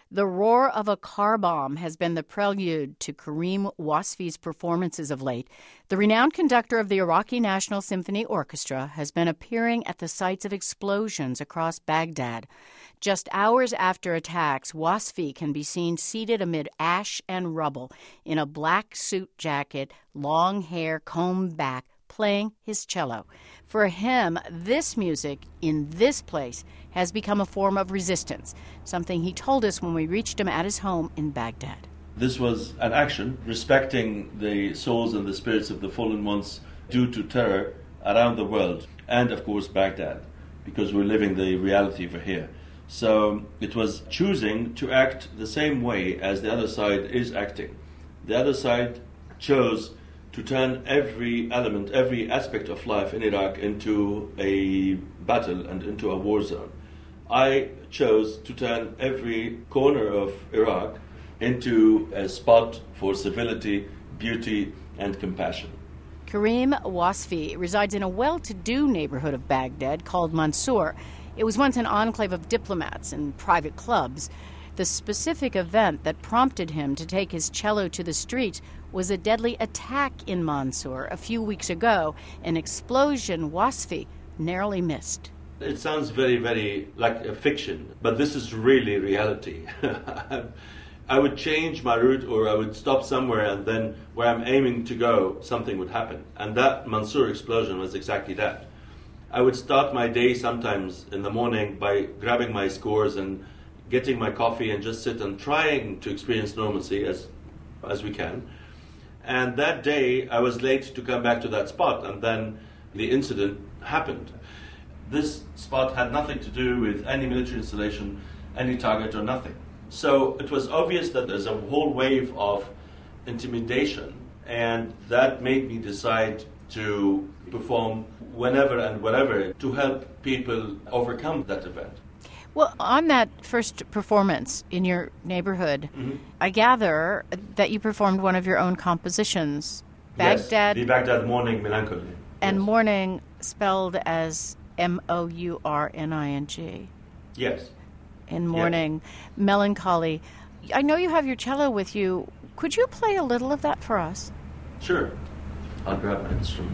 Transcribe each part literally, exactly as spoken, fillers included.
The roar of a car bomb has been the prelude to Karim Wasfi's performances of late. The renowned conductor of the Iraqi National Symphony Orchestra has been appearing at the sites of explosions across Baghdad. Just hours after attacks, Wasfi can be seen seated amid ash and rubble in a black suit jacket, long hair combed back, playing his cello. For him, this music in this place has become a form of resistance, something he told us when we reached him at his home in Baghdad. This was an action respecting the souls and the spirits of the fallen ones due to terror around the world, and of course Baghdad, because we're living the reality over here. So it was choosing to act the same way as the other side is acting. The other side chose to turn every element, every aspect of life in Iraq into a battle and into a war zone. I chose to turn every corner of Iraq into a spot for civility, beauty, and compassion. Karim Wasfi resides in a well-to-do neighborhood of Baghdad called Mansour. It was once an enclave of diplomats and private clubs. The specific event that prompted him to take his cello to the streets was a deadly attack in Mansour a few weeks ago, an explosion Wasfi narrowly missed. It sounds very, very like a fiction, but this is really reality. I would change my route, or I would stop somewhere, and then where I'm aiming to go, something would happen. And that Mansour explosion was exactly that. I would start my day sometimes in the morning by grabbing my scores and getting my coffee and just sit and trying to experience normalcy as as we can. And that day, I was late to come back to that spot, and then the incident happened. This spot had nothing to do with any military installation, any target, or nothing. So it was obvious that there's a whole wave of intimidation, and that made me decide to perform whenever and wherever to help people overcome that event. Well, on that first performance in your neighborhood, Mm-hmm. I gather that you performed one of your own compositions, Baghdad. Yes, the Baghdad Morning Melancholy. And Yes. morning spelled as M O U R N I N G. Yes. In morning, melancholy. I know you have your cello with you. Could you play a little of that for us? Sure. I'll grab my instrument.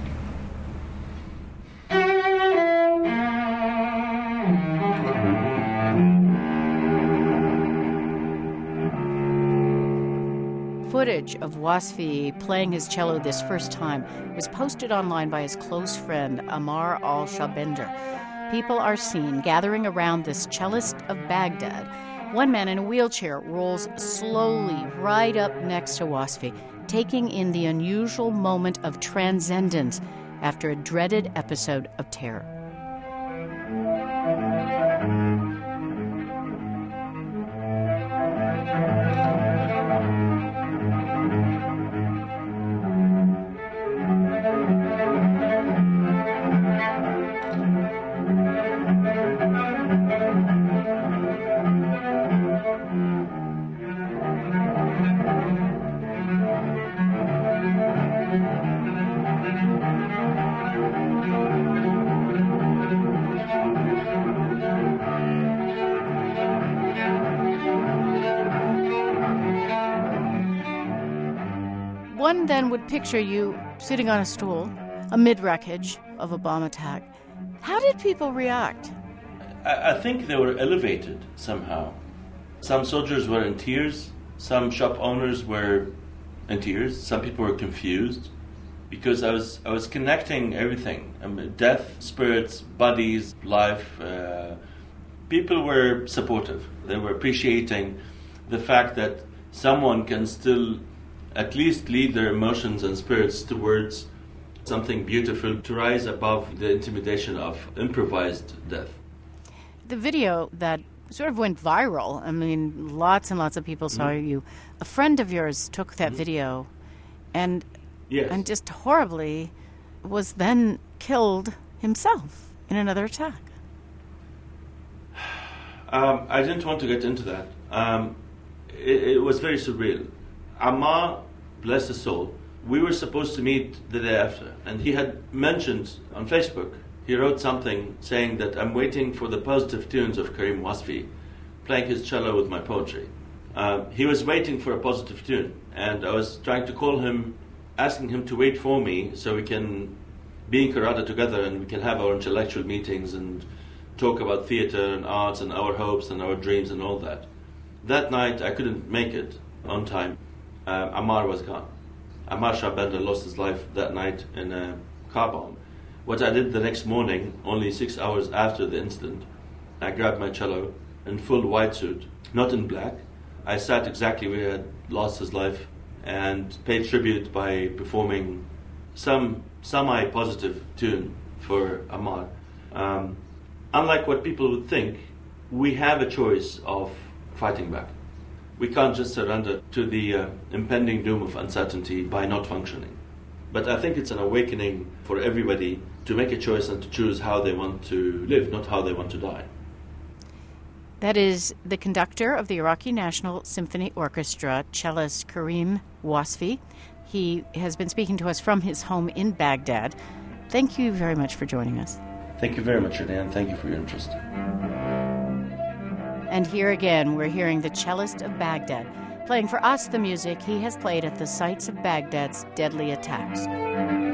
Footage of Wasfi playing his cello this first time was posted online by his close friend Amar al-Shabender. People are seen gathering around this cellist of Baghdad. One man in a wheelchair rolls slowly right up next to Wasfi, taking in the unusual moment of transcendence after a dreaded episode of terror. One then would picture you sitting on a stool amid wreckage of a bomb attack. How did people react? I, I think they were elevated somehow. Some soldiers were in tears. Some shop owners were in tears. Some people were confused because I was I was connecting everything: I mean, death, spirits, bodies, life. Uh, people were supportive. They were appreciating the fact that someone can still at least lead their emotions and spirits towards something beautiful, to rise above the intimidation of improvised death. The video that sort of went viral, I mean, lots and lots of people saw Mm-hmm. you. A friend of yours took that Mm-hmm. video and, Yes. and just horribly was then killed himself in another attack. Um, I didn't want to get into that. Um, it, it was very surreal. Ammar, bless his soul, we were supposed to meet the day after, and he had mentioned on Facebook, he wrote something saying that I'm waiting for the positive tunes of Karim Wasfi playing his cello with my poetry. Um, he was waiting for a positive tune, and I was trying to call him, asking him to wait for me so we can be in Karada together and we can have our intellectual meetings and talk about theater and arts and our hopes and our dreams and all that. That night I couldn't make it on time. Uh, Ammar was gone. Ammar Shah Bender lost his life that night in a car bomb. What I did the next morning, only six hours after the incident, I grabbed my cello in full white suit, not in black. I sat exactly where he had lost his life and paid tribute by performing some semi-positive tune for Ammar. Um, unlike what people would think, we have a choice of fighting back. We can't just surrender to the uh, impending doom of uncertainty by not functioning. But I think it's an awakening for everybody to make a choice and to choose how they want to live, not how they want to die. That is the conductor of the Iraqi National Symphony Orchestra, cellist Karim Wasfi. He has been speaking to us from his home in Baghdad. Thank you very much for joining us. Thank you very much, Renee, and thank you for your interest. And here again, we're hearing the cellist of Baghdad, playing for us the music he has played at the sites of Baghdad's deadly attacks.